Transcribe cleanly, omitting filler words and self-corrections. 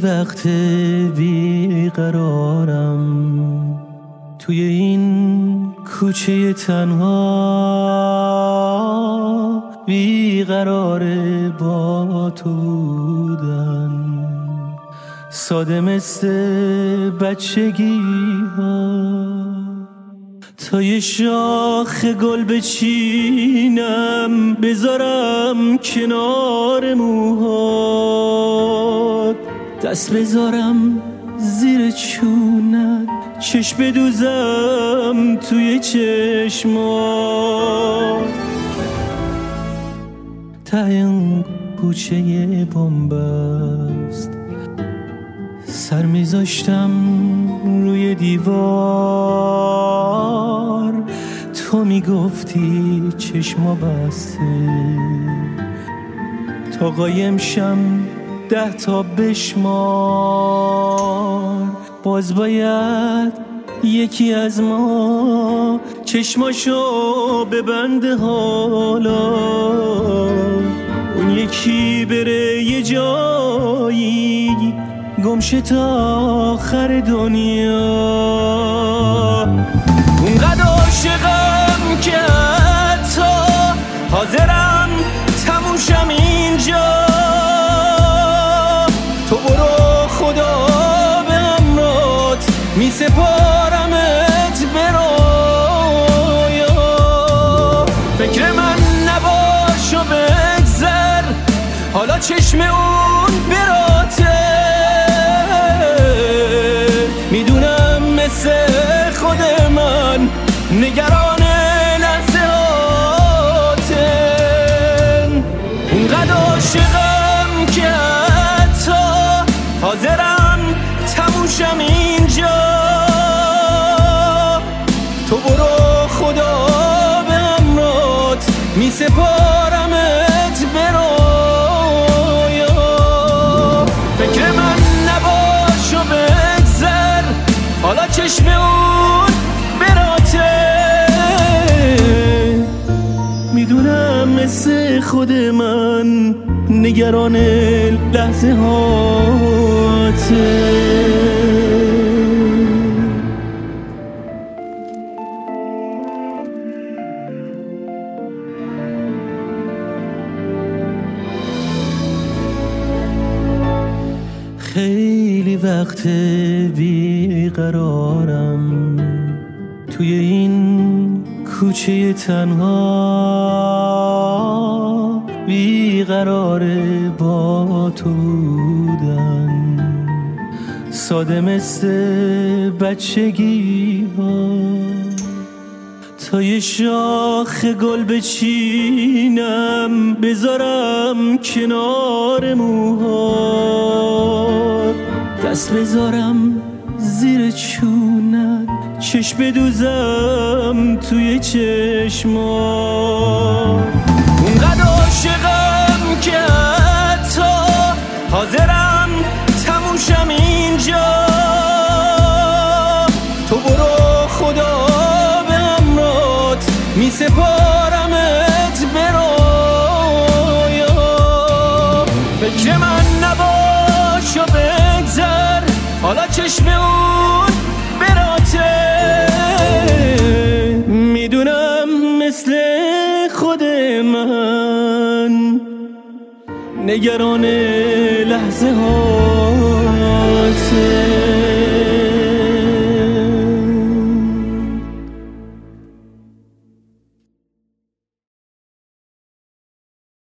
وقت بیقرارم توی این کوچه تنها، بیقراره با تو بودن، ساده مثل بچگی ها. تا یه شاخ گل بچینم بذارم کنار موهات، دست بذارم زیر چونت، چشم بدوزم توی چشمات. ته این کوچه بن‌بست سر میذاشتم روی دیوار، تو میگفتی چشما بسته تا قایم شم 10 تا بشمار. باز باید یکی از ما چشماشو ببنده حالا، اون یکی بره یه جایی گمشه تا آخر دنیا. اونقدر عاشقم که حتی حاضرم تموشم اینجا. تو برو خدا به امرات میسپارمت به رویا. فکر من نباش و بگذر، حالا چشم اون براته. میدونم مثل خود من نگران لحظه هاتن. اونقدر عاشقم که حتی حاضرم تموشم اینجا. تو برو خدا به امرات میسپارمت به رویا. فکر من نباش و بگذر، حالا چشم اون براته. میدونم مثل خود من نگران لحظه هاته. خیلی وقت بیقرارم توی این کوچه تنها، بیقراره با تو بودن، ساده مثل بچگی ها. تا یه شاخ گل بچینم بذارم کنار موهات، دست بذارم زیر چونت، چشم بدوزم توی چشمات. اونقدر عاشقم که حتی حاضرم تموشم اینجا. تو برو خدا به امرات میسپارمت به رویا. فکر من نباش و بگذر، حالا چشم اون براته. میدونم مثل خود من نگران لحظه هاته.